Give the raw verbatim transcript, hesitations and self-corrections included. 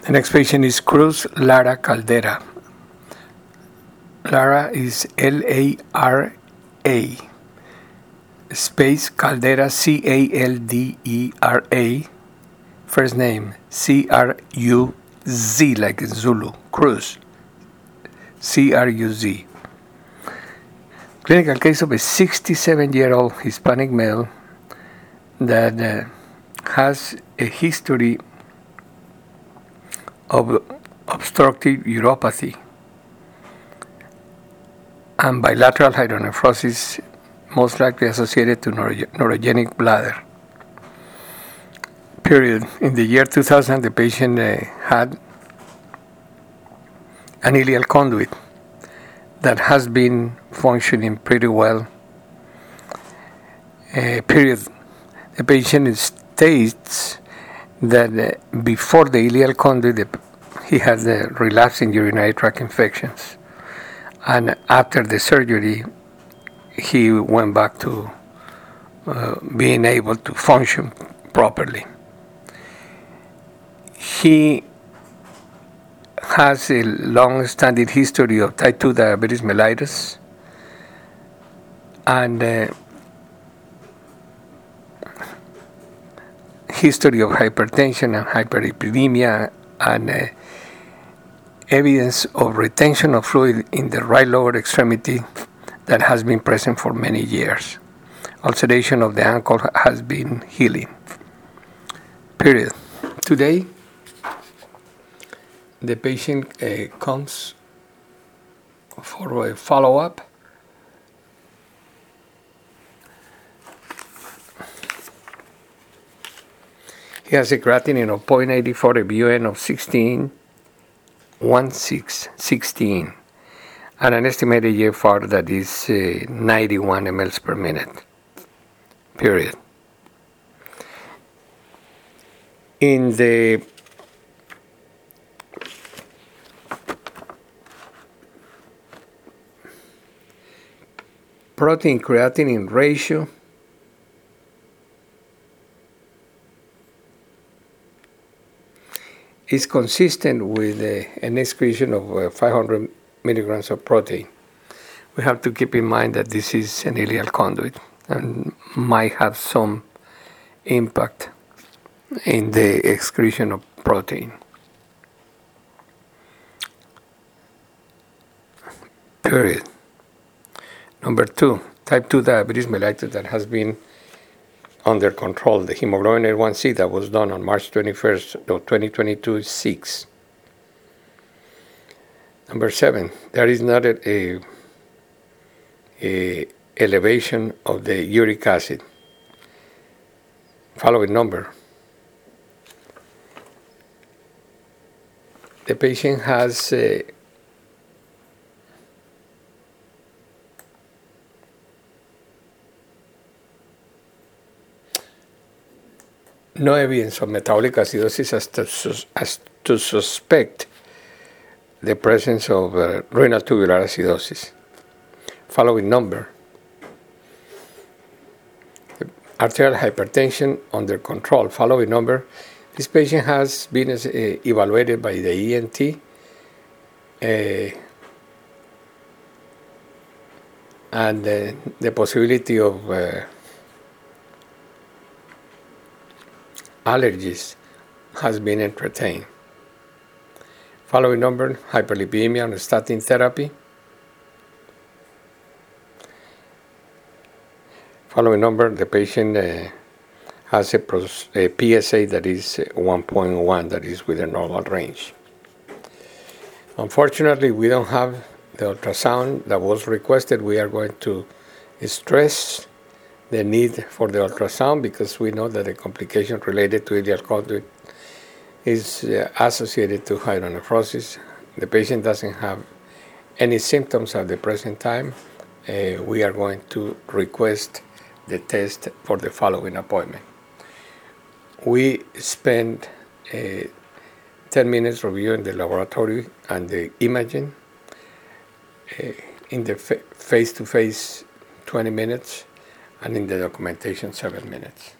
The next patient is Cruz Lara Caldera. Lara is L A R A space Caldera, C A L D E R A. First name C R U Z, like in Zulu. Cruz, C R U Z. Clinical case of a sixty-seven-year-old Hispanic male that uh, has a history of obstructive uropathy and bilateral hydronephrosis, most likely associated to neuro- neurogenic bladder. Period. In the year two thousand, the patient uh, had an ileal conduit that has been functioning pretty well. Uh, period. The patient states that uh, before the ileal conduit, the, he had uh, relapsing urinary tract infections. And after the surgery, he went back to uh, being able to function properly. He has a long-standing history of type two diabetes mellitus and uh, history of hypertension and hyperlipidemia and uh, evidence of retention of fluid in the right lower extremity that has been present for many years. Ulceration of the ankle has been healing. Period. Today, the patient uh, comes for a follow-up. He has a creatinine of zero point eight four, a B U N of sixteen, one six, sixteen, and an estimated G F R that is uh, ninety-one milliliters per minute. Period. In the protein creatinine ratio, is consistent with uh, an excretion of uh, five hundred milligrams of protein. We have to keep in mind that this is an ileal conduit and might have some impact in the excretion of protein. Period. Number two, type two diabetes mellitus that has been under control. The hemoglobin A one C that was done on March twenty-first of twenty twenty-two is six. Number seven, there is not a, a, a elevation of the uric acid. Following number. The patient has uh, no evidence of metabolic acidosis as to, as to suspect the presence of uh, renal tubular acidosis. Following number. Arterial hypertension under control. Following number. This patient has been uh, evaluated by the E N T uh, and uh, the possibility of uh, allergies has been entertained. Following number, hyperlipidemia and statin therapy. Following number, the patient uh, has a, pros- a P S A that is one point one, that is within normal range. Unfortunately, we don't have the ultrasound that was requested. We are going to stress the need for the ultrasound because we know that the complication related to ileal conduit is uh, associated to hydronephrosis. The patient doesn't have any symptoms at the present time. Uh, we are going to request the test for the following appointment. We spend uh, ten minutes reviewing the laboratory and the imaging. Uh, in the fa- face-to-face, twenty minutes. And in the documentation, seven minutes.